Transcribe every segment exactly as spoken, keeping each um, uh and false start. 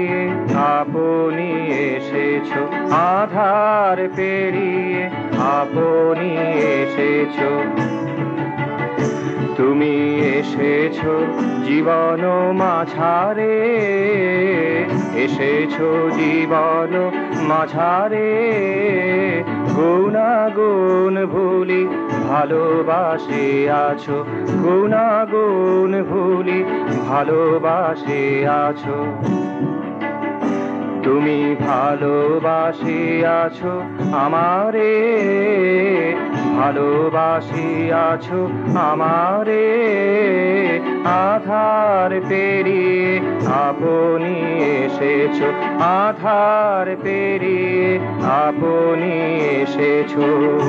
পেরিয়ে আপনি এসেছো, আধার পেরিয়ে আপনি এসেছো। তুমি এসেছো জীবন মাঝারে, এসেছো জীবন মাঝারে। গুণাগুণ ভুলি ভালোবাসে আছো, গুণাগুণ ভুলি ভালোবাসে আছো। তুমি ভালোবাসি আছো আমারে, ভালোবাসি আছো আমারে। আধার পেরিয়ে আপনি এসেছো, আধার পেরিয়ে আপনি এসেছো।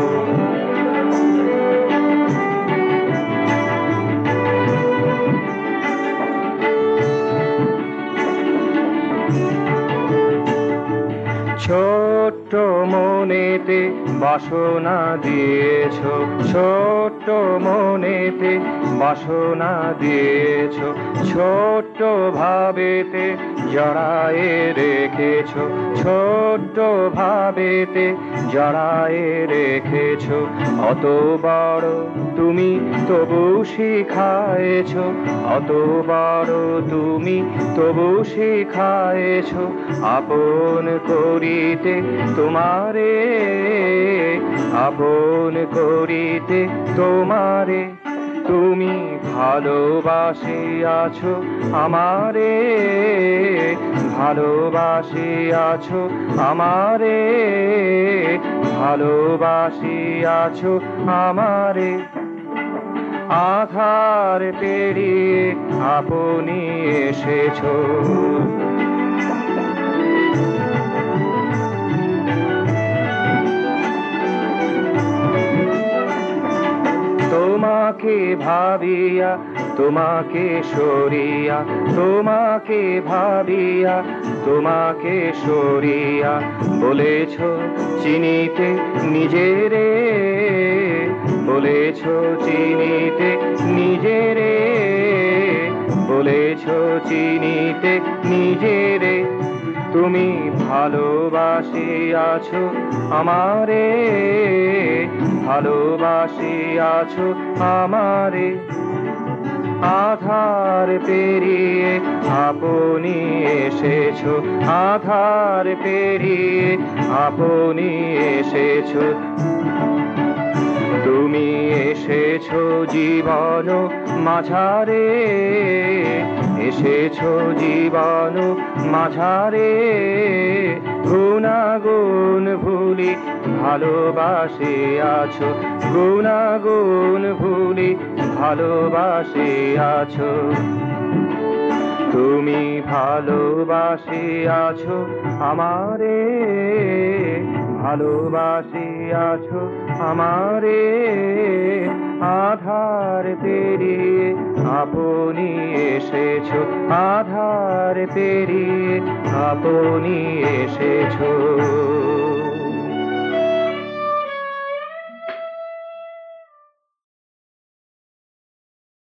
ছোট্ট মনেতে বাসনা দিয়েছো, ছোট্ট মনেতে বাসনা দিয়েছো। ছোট্ট ভাবেতে জড়ায়ে রেখেছো, ছোট্ট ভাবেতে জড়ায়ে রেখেছো। অত বড় তুমি তবু শিখায়েছো, অত বড় তুমি তবু শিখায়েছো। আপন করিতে তোমারে, আপন করিতে তোমারে। তুমি ভালোবাসি আছো আমারে, ভালোবাসি আছো আমারে, ভালোবাসি আছো আমারে। আধার পেরিয়ে আপনি এসেছো। তোমাকে ভাবিয়া তোমাকে সরিয়া, তোমাকে ভাবিয়া তোমাকে সরিয়া। বলেছো চিনিতে নিজেরে, বলেছো চিনিতে নিজেরে, বলেছো চিনিতে নিজেরে। তুমি ভালোবাসি আছো আমারে, ভালোবাসি আছো আমারে। আধার পেরিয়ে আপনি এসেছো, আধার পেরিয়ে আপনি এসেছো। তুমি এসেছো জীবন মাঝারে, এসেছো জীবন মাঝারে। গুণাগুণ ভুলি ভালোবাসে আছো, গুণাগুণ ভুলি ভালোবাসে আছো। তুমি ভালোবাসি আছো আমারে, ভালোবাসি আছো আমারে। আধার পেরিয়ে আপনি এসেছো, আধার পেরিয়ে আপনি এসেছো।